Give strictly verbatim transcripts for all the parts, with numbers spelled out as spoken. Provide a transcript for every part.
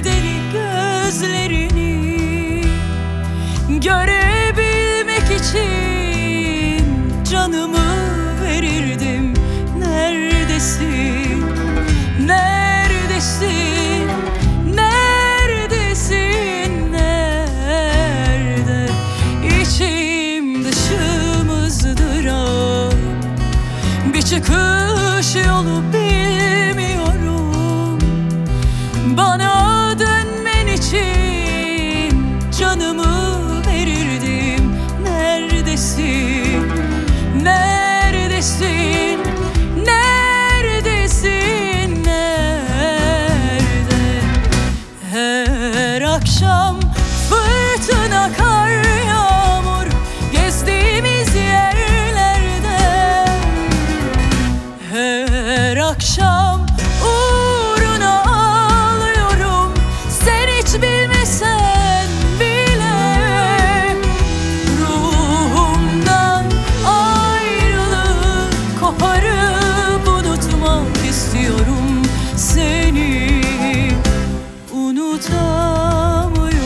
deli gözlerini görebilmek için canımı verirdim. Neredesin? Neredesin? Neredesin? Nerede? İçim dışım ızdırap, bir çıkış yolu bilmiyorum. Bana dönmen için canımı verirdim. Neredesin? Neredesin? Neredesin? Nerede? Her akşam fırtına, kar, yağmur gezdiğimiz yerlerde, her akşam uğruna ağlıyorum. Sen hiç bilmesen bile ruhumdan ayrılık koparıp unutmak istiyorum. Seni unutamıyorum.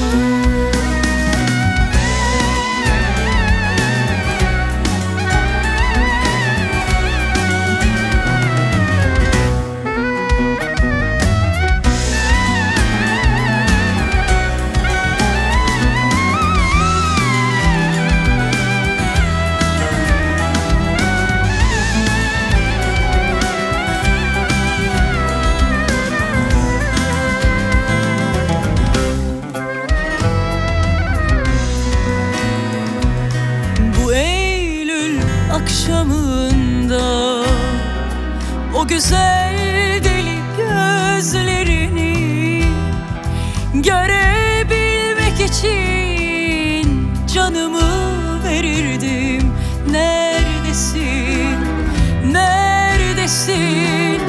Akşamında o güzel deli gözlerini görebilmek için canımı verirdim. Neredesin? Neredesin?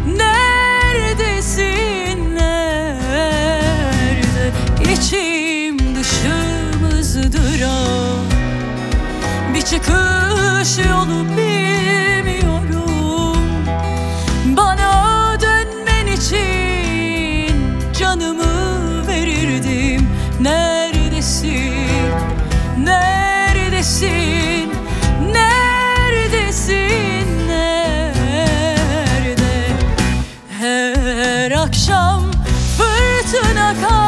Neredesin? Nerede? İçim dışım ızdırap, bir çıkış yolu bilmiyorum. Bana dönmen için canımı verirdim. Neredesin? Neredesin? Neredesin? Nerede? Her akşam fırtına, kar,